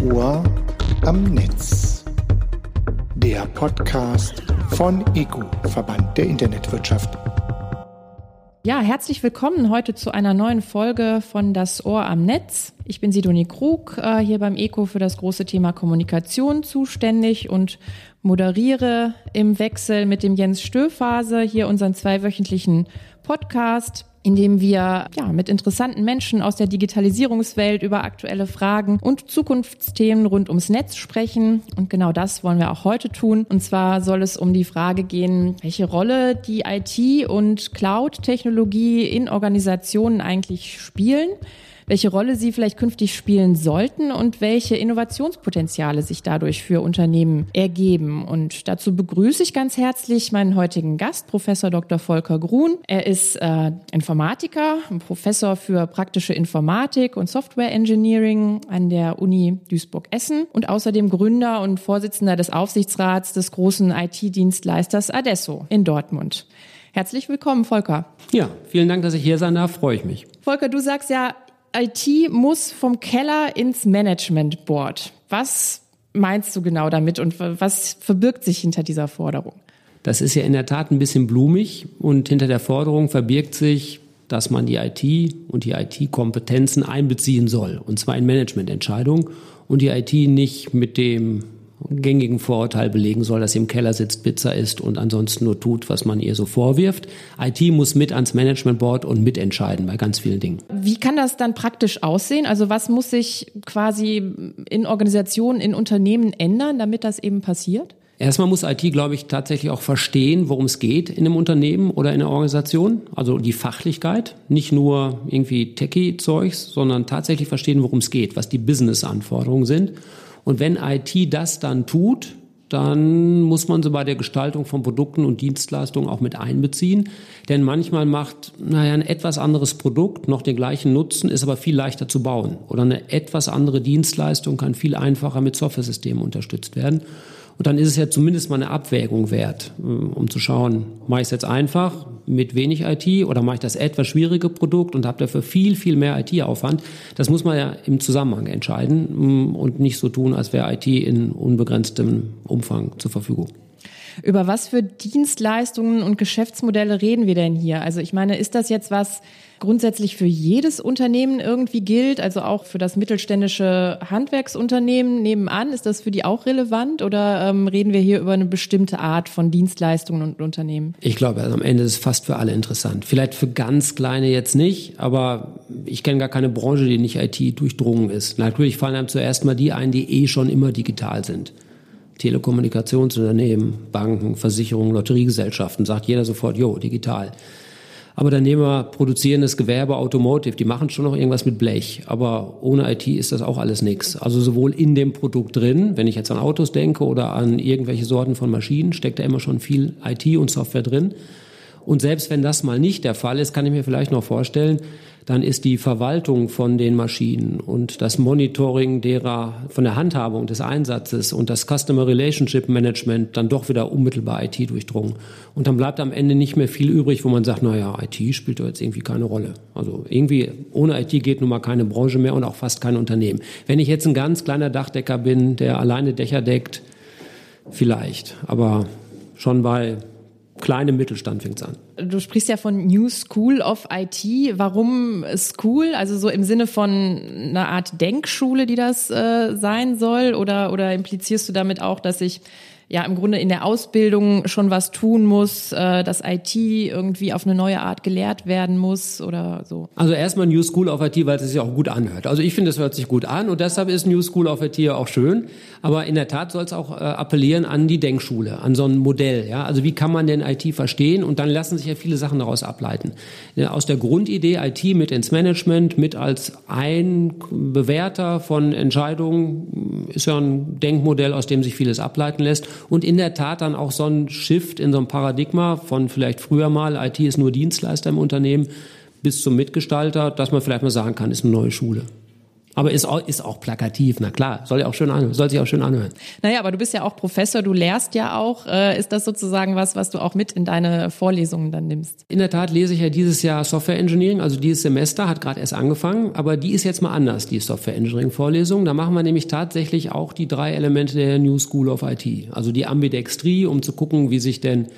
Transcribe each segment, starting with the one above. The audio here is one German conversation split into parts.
Ohr am Netz. Der Podcast von EGU, Verband der Internetwirtschaft. Ja, herzlich willkommen heute zu einer neuen Folge von Das Ohr am Netz. Ich bin Sidonie Krug, hier beim EGU für das große Thema Kommunikation zuständig und moderiere im Wechsel mit dem Jens Stöfase hier unseren zweiwöchentlichen Podcast, in dem wir mit interessanten Menschen aus der Digitalisierungswelt über aktuelle Fragen und Zukunftsthemen rund ums Netz sprechen. Und genau das wollen wir auch heute tun. Und zwar soll es um die Frage gehen, welche Rolle die IT- und Cloud-Technologie in Organisationen eigentlich spielen, welche Rolle sie vielleicht künftig spielen sollten und welche Innovationspotenziale sich dadurch für Unternehmen ergeben. Und dazu begrüße ich ganz herzlich meinen heutigen Gast, Professor Dr. Volker Grun. Er ist Informatiker, ein Professor für praktische Informatik und Software Engineering an der Uni Duisburg-Essen und außerdem Gründer und Vorsitzender des Aufsichtsrats des großen IT-Dienstleisters Adesso in Dortmund. Herzlich willkommen, Volker. Ja, vielen Dank, dass ich hier sein darf. Freue ich mich. Volker, du sagst ja, IT muss vom Keller ins Management Board. Was meinst du genau damit und was verbirgt sich hinter dieser Forderung? Das ist ja in der Tat ein bisschen blumig und hinter der Forderung verbirgt sich, dass man die IT und die IT-Kompetenzen einbeziehen soll, und zwar in Managemententscheidungen und die IT nicht mit dem gängigen Vorurteil belegen soll, dass sie im Keller sitzt, Pizza isst und ansonsten nur tut, was man ihr so vorwirft. IT muss mit ans Management Board und mitentscheiden bei ganz vielen Dingen. Wie kann das dann praktisch aussehen? Also was muss sich quasi in Organisationen, in Unternehmen ändern, damit das eben passiert? Erstmal muss IT, glaube ich, tatsächlich auch verstehen, worum es geht in einem Unternehmen oder in einer Organisation. Also die Fachlichkeit, nicht nur irgendwie Techie-Zeugs, sondern tatsächlich verstehen, worum es geht, was die Business-Anforderungen sind. Und wenn IT das dann tut, dann muss man sie bei der Gestaltung von Produkten und Dienstleistungen auch mit einbeziehen. Denn manchmal macht ein etwas anderes Produkt noch den gleichen Nutzen, ist aber viel leichter zu bauen. Oder eine etwas andere Dienstleistung kann viel einfacher mit Softwaresystemen unterstützt werden. Und dann ist es ja zumindest mal eine Abwägung wert, um zu schauen, mache ich es jetzt einfach mit wenig IT oder mache ich das etwas schwierige Produkt und habe dafür viel, viel mehr IT-Aufwand. Das muss man ja im Zusammenhang entscheiden und nicht so tun, als wäre IT in unbegrenztem Umfang zur Verfügung. Über was für Dienstleistungen und Geschäftsmodelle reden wir denn hier? Also ich meine, ist das jetzt was grundsätzlich für jedes Unternehmen irgendwie gilt, also auch für das mittelständische Handwerksunternehmen nebenan? Ist das für die auch relevant oder reden wir hier über eine bestimmte Art von Dienstleistungen und Unternehmen? Ich glaube, am Ende ist es fast für alle interessant. Vielleicht für ganz kleine jetzt nicht, aber ich kenne gar keine Branche, die nicht IT durchdrungen ist. Natürlich fallen einem zuerst mal die ein, die schon immer digital sind. Telekommunikationsunternehmen, Banken, Versicherungen, Lotteriegesellschaften, sagt jeder sofort, digital. Aber dann nehmen wir produzierendes Gewerbe, Automotive, die machen schon noch irgendwas mit Blech. Aber ohne IT ist das auch alles nichts. Also sowohl in dem Produkt drin, wenn ich jetzt an Autos denke oder an irgendwelche Sorten von Maschinen, steckt da immer schon viel IT und Software drin. Und selbst wenn das mal nicht der Fall ist, kann ich mir vielleicht noch vorstellen, dann ist die Verwaltung von den Maschinen und das Monitoring von der Handhabung des Einsatzes und das Customer Relationship Management dann doch wieder unmittelbar IT durchdrungen. Und dann bleibt am Ende nicht mehr viel übrig, wo man sagt, IT spielt doch jetzt irgendwie keine Rolle. Also irgendwie ohne IT geht nun mal keine Branche mehr und auch fast kein Unternehmen. Wenn ich jetzt ein ganz kleiner Dachdecker bin, der alleine Dächer deckt, vielleicht. Aber schon bei kleinem Mittelstand fängt's an. Du sprichst ja von New School of IT. Warum School? Also so im Sinne von einer Art Denkschule, die das sein soll? Oder implizierst du damit auch, dass ich im Grunde in der Ausbildung schon was tun muss, dass IT irgendwie auf eine neue Art gelehrt werden muss oder so? Also erstmal New School of IT, weil es sich ja auch gut anhört. Also ich finde, es hört sich gut an und deshalb ist New School of IT ja auch schön. Aber in der Tat soll es auch appellieren an die Denkschule, an so ein Modell. Ja? Also wie kann man denn IT verstehen? Und dann lassen sich ja viele Sachen daraus ableiten. Ja, aus der Grundidee IT mit ins Management, mit als ein Bewerter von Entscheidungen, ist ja ein Denkmodell, aus dem sich vieles ableiten lässt. Und in der Tat dann auch so ein Shift in so ein Paradigma von vielleicht früher mal, IT ist nur Dienstleister im Unternehmen, bis zum Mitgestalter, dass man vielleicht mal sagen kann, ist eine neue Schule. Aber ist auch plakativ, na klar, soll sich auch schön anhören. Naja, aber du bist ja auch Professor, du lehrst ja auch. Ist das sozusagen was du auch mit in deine Vorlesungen dann nimmst? In der Tat lese ich ja dieses Jahr Software Engineering, also dieses Semester hat gerade erst angefangen, aber die ist jetzt mal anders, die Software Engineering Vorlesung. Da machen wir nämlich tatsächlich auch die 3 Elemente der New School of IT. Also die Ambidextrie, um zu gucken, wie sich denn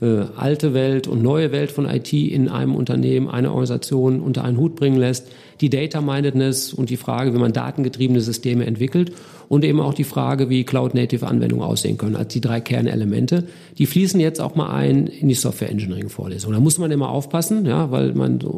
alte Welt und neue Welt von IT in einem Unternehmen, einer Organisation unter einen Hut bringen lässt, die Data-Mindedness und die Frage, wie man datengetriebene Systeme entwickelt und eben auch die Frage, wie Cloud-Native-Anwendungen aussehen können, als die 3 Kernelemente. Die fließen jetzt auch mal ein in die Software-Engineering-Vorlesung. Da muss man immer aufpassen, ja, weil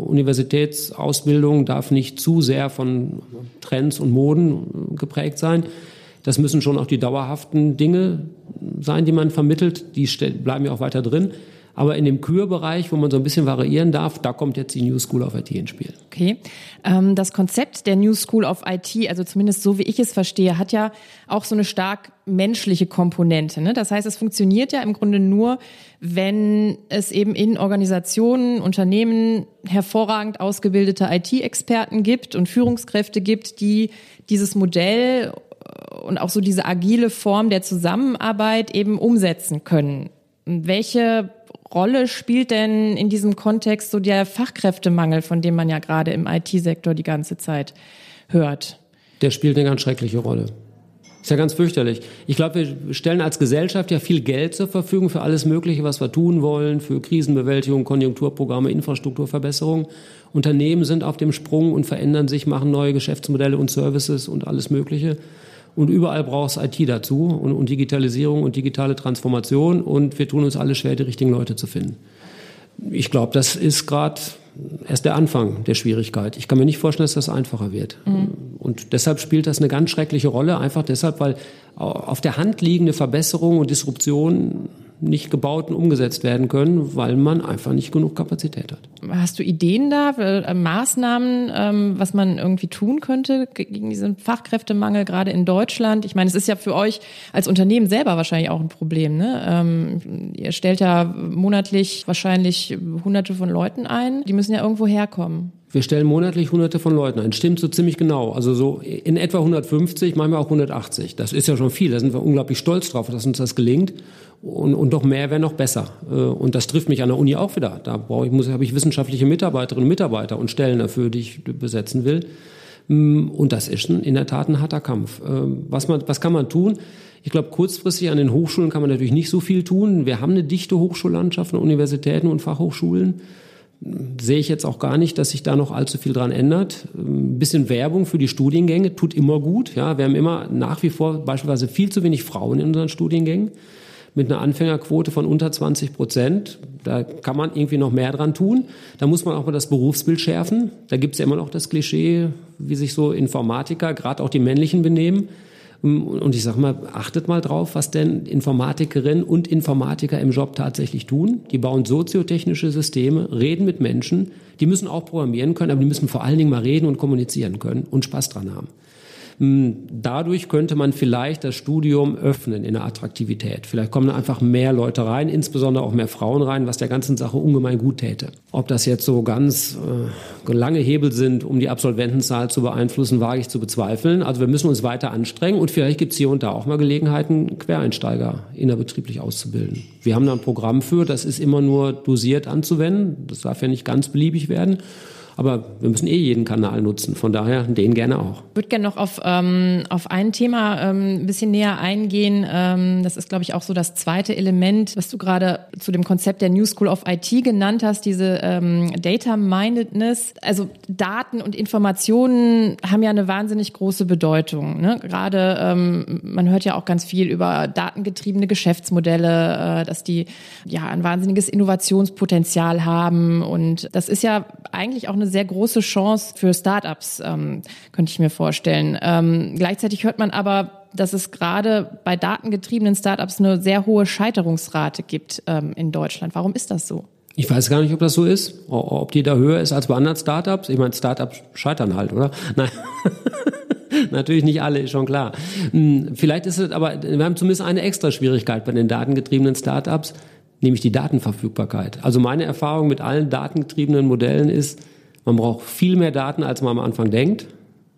Universitätsausbildung darf nicht zu sehr von Trends und Moden geprägt sein. Das müssen schon auch die dauerhaften Dinge sein, die man vermittelt. Die bleiben ja auch weiter drin. Aber in dem Kürbereich, wo man so ein bisschen variieren darf, da kommt jetzt die New School of IT ins Spiel. Okay. Das Konzept der New School of IT, also zumindest so wie ich es verstehe, hat ja auch so eine stark menschliche Komponente, ne? Das heißt, es funktioniert ja im Grunde nur, wenn es eben in Organisationen, Unternehmen hervorragend ausgebildete IT-Experten gibt und Führungskräfte gibt, die dieses Modell und auch so diese agile Form der Zusammenarbeit eben umsetzen können. Welche Rolle spielt denn in diesem Kontext so der Fachkräftemangel, von dem man ja gerade im IT-Sektor die ganze Zeit hört? Der spielt eine ganz schreckliche Rolle. Ist ja ganz fürchterlich. Ich glaube, wir stellen als Gesellschaft ja viel Geld zur Verfügung für alles Mögliche, was wir tun wollen, für Krisenbewältigung, Konjunkturprogramme, Infrastrukturverbesserung. Unternehmen sind auf dem Sprung und verändern sich, machen neue Geschäftsmodelle und Services und alles Mögliche. Und überall braucht es IT dazu und Digitalisierung und digitale Transformation. Und wir tun uns alle schwer, die richtigen Leute zu finden. Ich glaube, das ist gerade erst der Anfang der Schwierigkeit. Ich kann mir nicht vorstellen, dass das einfacher wird. Und deshalb spielt das eine ganz schreckliche Rolle. Einfach deshalb, weil auf der Hand liegende Verbesserungen und Disruptionen nicht gebaut und umgesetzt werden können, weil man einfach nicht genug Kapazität hat. Hast du Ideen da, Maßnahmen, was man irgendwie tun könnte gegen diesen Fachkräftemangel, gerade in Deutschland? Ich meine, es ist ja für euch als Unternehmen selber wahrscheinlich auch ein Problem, ne? Ihr stellt ja monatlich wahrscheinlich Hunderte von Leuten ein. Die müssen ja irgendwo herkommen. Wir stellen monatlich Hunderte von Leuten ein. Stimmt so ziemlich genau. Also so in etwa 150, manchmal auch 180. Das ist ja schon viel. Da sind wir unglaublich stolz drauf, dass uns das gelingt. Und doch mehr wäre noch besser. Und das trifft mich an der Uni auch wieder. Da habe ich wissenschaftliche Mitarbeiterinnen und Mitarbeiter und Stellen dafür, die ich besetzen will. Und das ist in der Tat ein harter Kampf. Was kann man tun? Ich glaube, kurzfristig an den Hochschulen kann man natürlich nicht so viel tun. Wir haben eine dichte Hochschullandschaft an Universitäten und Fachhochschulen. Sehe ich jetzt auch gar nicht, dass sich da noch allzu viel dran ändert. Ein bisschen Werbung für die Studiengänge tut immer gut. Ja, wir haben immer nach wie vor beispielsweise viel zu wenig Frauen in unseren Studiengängen mit einer Anfängerquote von unter 20%. Da kann man irgendwie noch mehr dran tun. Da muss man auch mal das Berufsbild schärfen. Da gibt es ja immer noch das Klischee, wie sich so Informatiker, gerade auch die männlichen, benehmen. Und ich sage mal, achtet mal drauf, was denn Informatikerinnen und Informatiker im Job tatsächlich tun. Die bauen soziotechnische Systeme, reden mit Menschen. Die müssen auch programmieren können, aber die müssen vor allen Dingen mal reden und kommunizieren können und Spaß dran haben. Dadurch könnte man vielleicht das Studium öffnen in der Attraktivität. Vielleicht kommen da einfach mehr Leute rein, insbesondere auch mehr Frauen rein, was der ganzen Sache ungemein gut täte. Ob das jetzt so ganz lange Hebel sind, um die Absolventenzahl zu beeinflussen, wage ich zu bezweifeln. Also wir müssen uns weiter anstrengen und vielleicht gibt es hier und da auch mal Gelegenheiten, Quereinsteiger innerbetrieblich auszubilden. Wir haben da ein Programm für, das ist immer nur dosiert anzuwenden. Das darf ja nicht ganz beliebig werden. Aber wir müssen jeden Kanal nutzen, von daher den gerne auch. Ich würde gerne noch auf ein Thema ein bisschen näher eingehen. Das ist, glaube ich, auch so das zweite Element, was du gerade zu dem Konzept der New School of IT genannt hast, diese Data-Mindedness. Also Daten und Informationen haben ja eine wahnsinnig große Bedeutung, ne? Gerade man hört ja auch ganz viel über datengetriebene Geschäftsmodelle, dass die ja ein wahnsinniges Innovationspotenzial haben. Und das ist ja eigentlich auch eine sehr große Chance für Startups, könnte ich mir vorstellen. Gleichzeitig hört man aber, dass es gerade bei datengetriebenen Startups eine sehr hohe Scheiterungsrate gibt in Deutschland. Warum ist das so? Ich weiß gar nicht, ob das so ist, ob die da höher ist als bei anderen Startups. Ich meine, Startups scheitern halt, oder? Nein. Natürlich nicht alle, ist schon klar. Vielleicht ist es, aber wir haben zumindest eine extra Schwierigkeit bei den datengetriebenen Startups, nämlich die Datenverfügbarkeit. Also meine Erfahrung mit allen datengetriebenen Modellen ist, man braucht viel mehr Daten, als man am Anfang denkt.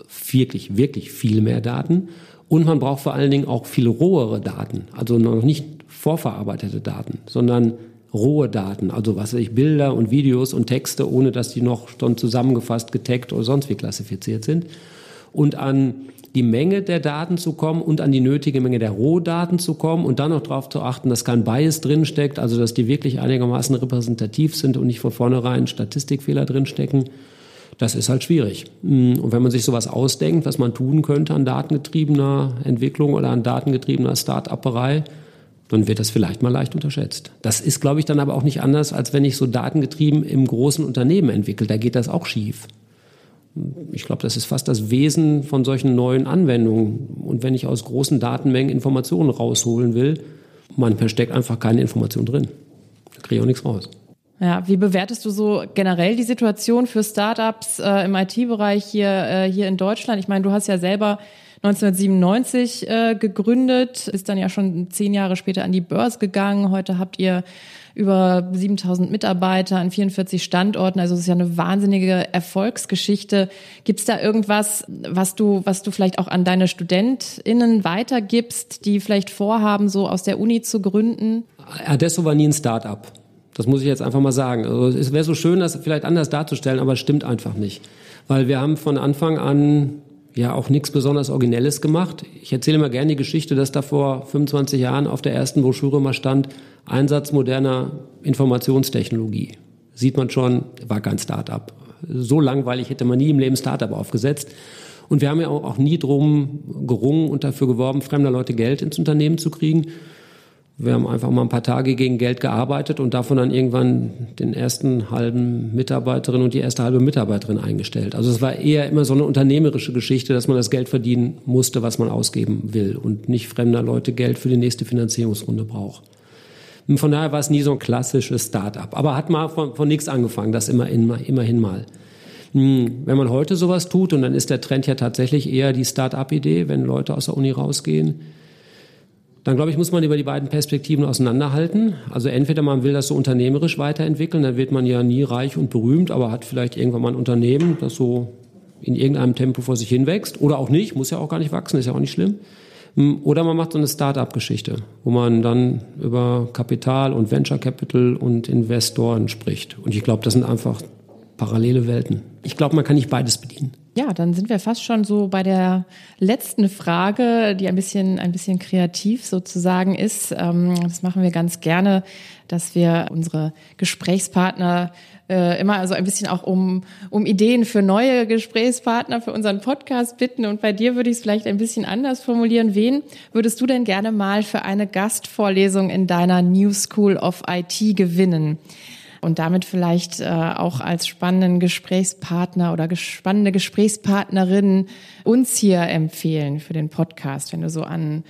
wirklich, wirklich viel mehr Daten. Und man braucht vor allen Dingen auch viel rohere Daten. Also noch nicht vorverarbeitete Daten, sondern rohe Daten. Also was weiß ich, Bilder und Videos und Texte, ohne dass die noch schon zusammengefasst, getaggt oder sonst wie klassifiziert sind. Und an die Menge der Daten zu kommen und an die nötige Menge der Rohdaten zu kommen und dann noch darauf zu achten, dass kein Bias drinsteckt, also dass die wirklich einigermaßen repräsentativ sind und nicht von vornherein Statistikfehler drinstecken, das ist halt schwierig. Und wenn man sich sowas ausdenkt, was man tun könnte an datengetriebener Entwicklung oder an datengetriebener Start-Upperei, dann wird das vielleicht mal leicht unterschätzt. Das ist, glaube ich, dann aber auch nicht anders, als wenn ich so datengetrieben im großen Unternehmen entwickle. Da geht das auch schief. Ich glaube, das ist fast das Wesen von solchen neuen Anwendungen. Und wenn ich aus großen Datenmengen Informationen rausholen will, manchmal steckt einfach keine Information drin. Da kriege ich auch nichts raus. Ja, wie bewertest du so generell die Situation für Startups im IT-Bereich hier in Deutschland? Ich meine, du hast ja selber 1997 gegründet, bist dann ja schon 10 Jahre später an die Börse gegangen. Heute habt ihr über 7.000 Mitarbeiter an 44 Standorten. Also es ist ja eine wahnsinnige Erfolgsgeschichte. Gibt es da irgendwas, was du vielleicht auch an deine StudentInnen weitergibst, die vielleicht vorhaben, so aus der Uni zu gründen? Adesso war nie ein Start-up. Das muss ich jetzt einfach mal sagen. Also es wäre so schön, das vielleicht anders darzustellen, aber es stimmt einfach nicht. Weil wir haben von Anfang an ja auch nichts besonders Originelles gemacht. Ich erzähle immer gerne die Geschichte, dass da vor 25 Jahren auf der ersten Broschüre mal stand, Einsatz moderner Informationstechnologie. Sieht man schon, war kein Start-up. So langweilig hätte man nie im Leben Start-up aufgesetzt. Und wir haben ja auch nie drum gerungen und dafür geworben, fremder Leute Geld ins Unternehmen zu kriegen. Wir haben einfach mal ein paar Tage gegen Geld gearbeitet und davon dann irgendwann den ersten halben Mitarbeiterin und die erste halbe Mitarbeiterin eingestellt. Also es war eher immer so eine unternehmerische Geschichte, dass man das Geld verdienen musste, was man ausgeben will und nicht fremder Leute Geld für die nächste Finanzierungsrunde braucht. Und von daher war es nie so ein klassisches Start-up. Aber hat mal von nichts angefangen, das immerhin mal. Wenn man heute sowas tut, und dann ist der Trend ja tatsächlich eher die Start-up-Idee, wenn Leute aus der Uni rausgehen, dann, glaube ich, muss man über die beiden Perspektiven auseinanderhalten. Also entweder man will das so unternehmerisch weiterentwickeln, dann wird man ja nie reich und berühmt, aber hat vielleicht irgendwann mal ein Unternehmen, das so in irgendeinem Tempo vor sich hin wächst. Oder auch nicht, muss ja auch gar nicht wachsen, ist ja auch nicht schlimm. Oder man macht so eine Start-up-Geschichte, wo man dann über Kapital und Venture Capital und Investoren spricht. Und ich glaube, das sind einfach parallele Welten. Ich glaube, man kann nicht beides bedienen. Ja, dann sind wir fast schon so bei der letzten Frage, die ein bisschen kreativ sozusagen ist. Das machen wir ganz gerne, dass wir unsere Gesprächspartner immer also ein bisschen auch um Ideen für neue Gesprächspartner für unseren Podcast bitten. Und bei dir würde ich es vielleicht ein bisschen anders formulieren. Wen würdest du denn gerne mal für eine Gastvorlesung in deiner New School of IT gewinnen? Und damit vielleicht auch als spannenden Gesprächspartner oder spannende Gesprächspartnerin uns hier empfehlen für den Podcast, wenn du so an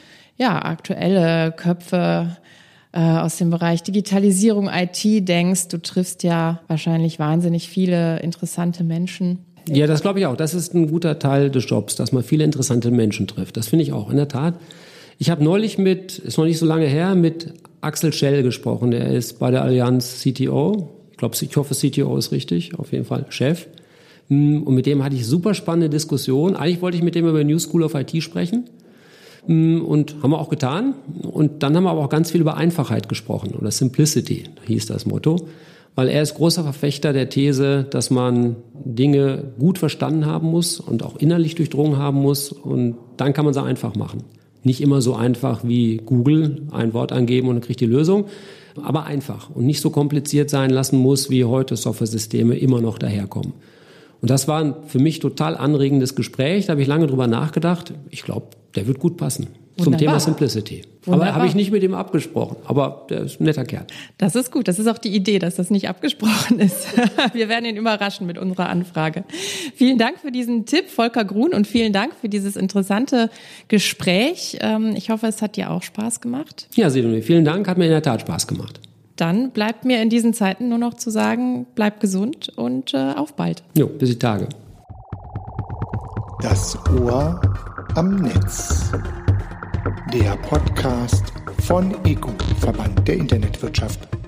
aktuelle Köpfe aus dem Bereich Digitalisierung, IT denkst. Du triffst ja wahrscheinlich wahnsinnig viele interessante Menschen. Ja, das glaube ich auch. Das ist ein guter Teil des Jobs, dass man viele interessante Menschen trifft. Das finde ich auch, in der Tat. Ich habe neulich ist noch nicht so lange her, mit Axel Schell gesprochen. Der ist bei der Allianz CTO. Ich hoffe, CTO ist richtig, auf jeden Fall Chef. Und mit dem hatte ich super spannende Diskussionen. Eigentlich wollte ich mit dem über New School of IT sprechen. Und haben wir auch getan. Und dann haben wir aber auch ganz viel über Einfachheit gesprochen. Oder Simplicity hieß das Motto. Weil er ist großer Verfechter der These, dass man Dinge gut verstanden haben muss und auch innerlich durchdrungen haben muss. Und dann kann man sie einfach machen. Nicht immer so einfach wie Google, ein Wort eingeben und dann kriegt die Lösung, aber einfach und nicht so kompliziert sein lassen muss, wie heute Software-Systeme immer noch daherkommen. Und das war ein für mich total anregendes Gespräch, da habe ich lange drüber nachgedacht. Ich glaube, der wird gut passen. Wunderbar. Zum Thema Simplicity. Wunderbar. Aber habe ich nicht mit ihm abgesprochen. Aber der ist ein netter Kerl. Das ist gut. Das ist auch die Idee, dass das nicht abgesprochen ist. Wir werden ihn überraschen mit unserer Anfrage. Vielen Dank für diesen Tipp, Volker Grun, und vielen Dank für dieses interessante Gespräch. Ich hoffe, es hat dir auch Spaß gemacht. Ja, Sidonie, vielen Dank. Hat mir in der Tat Spaß gemacht. Dann bleibt mir in diesen Zeiten nur noch zu sagen, bleib gesund und auf bald. Jo, bis die Tage. Das Ohr am Netz. Der Podcast von ECU, Verband der Internetwirtschaft.